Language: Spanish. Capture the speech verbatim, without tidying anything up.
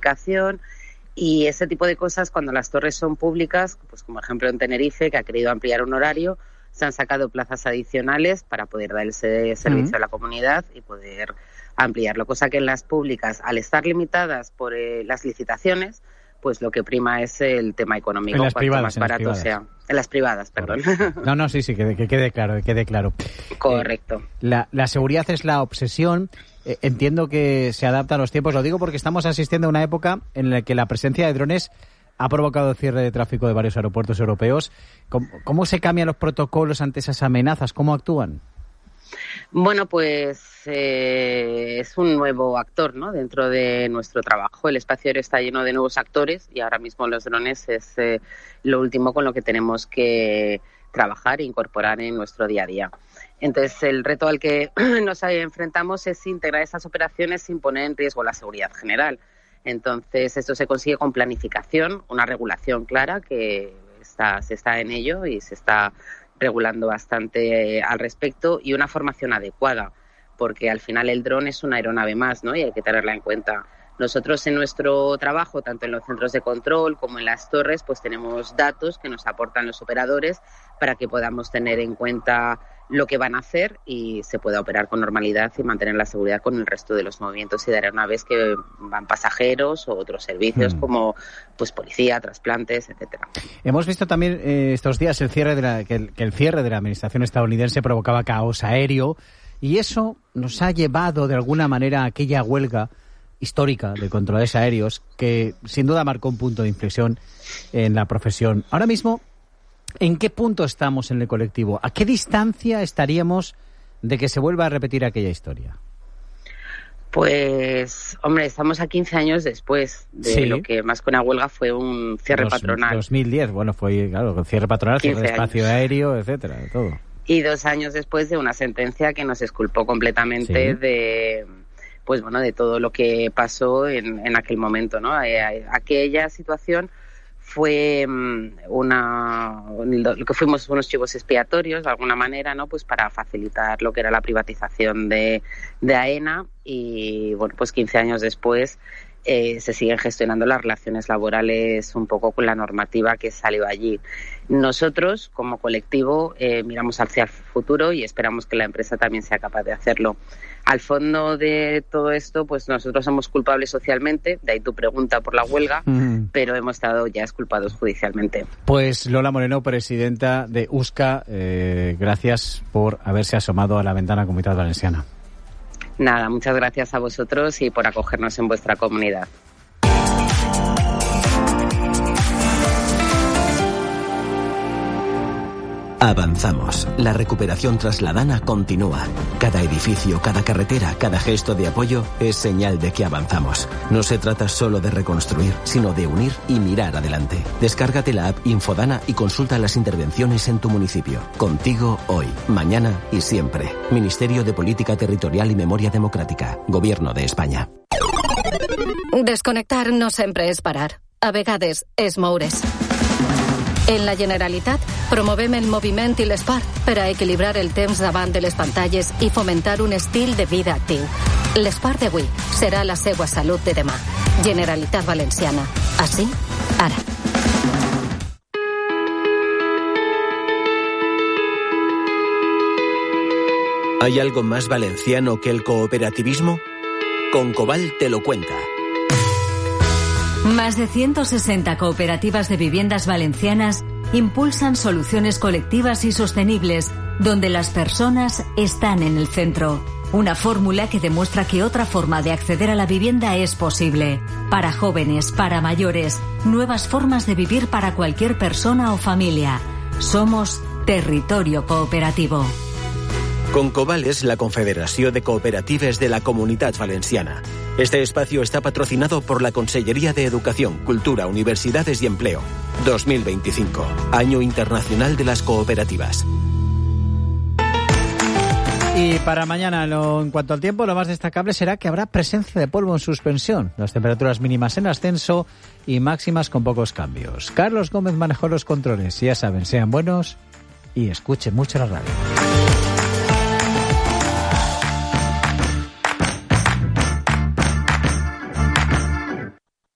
masificación. Y ese tipo de cosas, cuando las torres son públicas, pues como ejemplo en Tenerife, que ha querido ampliar un horario, se han sacado plazas adicionales para poder dar ese servicio uh-huh. a la comunidad y poder ampliarlo. Cosa que en las públicas, al estar limitadas por eh, las licitaciones, pues lo que prima es el tema económico. En las cuanto privadas, más en barato las sea. En las privadas, perdón. No, no, sí, sí, que, que quede claro, que quede claro. Correcto. Eh, la, la seguridad es la obsesión. Eh, entiendo que se adapta a los tiempos. Lo digo porque estamos asistiendo a una época en la que la presencia de drones ha provocado el cierre de tráfico de varios aeropuertos europeos. ¿Cómo, cómo se cambian los protocolos ante esas amenazas? ¿Cómo actúan? Bueno, pues eh, es un nuevo actor, ¿no?, dentro de nuestro trabajo. El espacio aéreo está lleno de nuevos actores y ahora mismo los drones es eh, lo último con lo que tenemos que trabajar e incorporar en nuestro día a día. Entonces, el reto al que nos enfrentamos es integrar esas operaciones sin poner en riesgo la seguridad general. Entonces, esto se consigue con planificación, una regulación clara que está, se está en ello y se está regulando bastante eh, al respecto, y una formación adecuada, porque al final el dron es una aeronave más, ¿no?, y hay que tenerla en cuenta. Nosotros en nuestro trabajo, tanto en los centros de control como en las torres, pues tenemos datos que nos aportan los operadores para que podamos tener en cuenta lo que van a hacer y se pueda operar con normalidad y mantener la seguridad con el resto de los movimientos y de aeronaves que van pasajeros o otros servicios mm. como pues policía, trasplantes, etcétera. Hemos visto también eh, estos días el cierre de la, que, el, que el cierre de la administración estadounidense provocaba caos aéreo, y eso nos ha llevado de alguna manera a aquella huelga histórica de controles aéreos que sin duda marcó un punto de inflexión en la profesión. Ahora mismo, ¿en qué punto estamos en el colectivo? ¿A qué distancia estaríamos de que se vuelva a repetir aquella historia? Pues, hombre, estamos a quince años después de sí. lo que más que una huelga fue un cierre Dos, patronal. dos mil diez, bueno, fue, claro, cierre patronal, cierre de espacio aéreo, etcétera, de todo. Y dos años después de una sentencia que nos exculpó completamente sí. de... pues bueno, de todo lo que pasó en, en aquel momento, ¿no? Eh, aquella situación fue una, lo que fuimos unos chivos expiatorios de alguna manera, ¿no?, pues para facilitar lo que era la privatización de, de AENA, y bueno, pues quince años después eh, se siguen gestionando las relaciones laborales un poco con la normativa que salió allí. Nosotros, como colectivo, eh, miramos hacia el futuro y esperamos que la empresa también sea capaz de hacerlo. Al fondo de todo esto, pues nosotros somos culpables socialmente, de ahí tu pregunta por la huelga, mm. pero hemos estado ya exculpados judicialmente. Pues Lola Moreno, presidenta de U S C A, eh, gracias por haberse asomado a la ventana Comunitat Valenciana. Nada, muchas gracias a vosotros y por acogernos en vuestra comunidad. Avanzamos. La recuperación trasladana continúa. Cada edificio, cada carretera, cada gesto de apoyo es señal de que avanzamos. No se trata solo de reconstruir, sino de unir y mirar adelante. Descárgate la app Infodana y consulta las intervenciones en tu municipio. Contigo hoy, mañana y siempre. Ministerio de Política Territorial y Memoria Democràtica. Gobierno de España. Desconnectar no sempre és parar. A vegades és moure's. En la Generalitat promovem el moviment i l'esport per a equilibrar el temps davant de les pantalles i fomentar un estil de vida actiu. L'esport d'avui serà la seva salut de demà. Generalitat Valenciana. Així, ara. ¿Hay algo más valenciano que el cooperativismo? Concobal te lo cuenta. Más de ciento sesenta cooperativas de viviendas valencianas impulsan soluciones colectivas y sostenibles, donde las personas están en el centro. Una fórmula que demuestra que otra forma de acceder a la vivienda es posible. Para jóvenes, para mayores, nuevas formas de vivir para cualquier persona o familia. Somos Territorio Cooperativo. Concobal es la Confederació de Cooperatives de la Comunitat Valenciana. Este espacio está patrocinado por la Consellería de Educación, Cultura, Universidades y Empleo. dos mil veinticinco, Año Internacional de las Cooperativas. Y para mañana, lo, en cuanto al tiempo, lo más destacable será que habrá presencia de polvo en suspensión. Las temperaturas mínimas en ascenso y máximas con pocos cambios. Carlos Gómez manejó los controles. Ya saben, sean buenos y escuchen mucho la radio.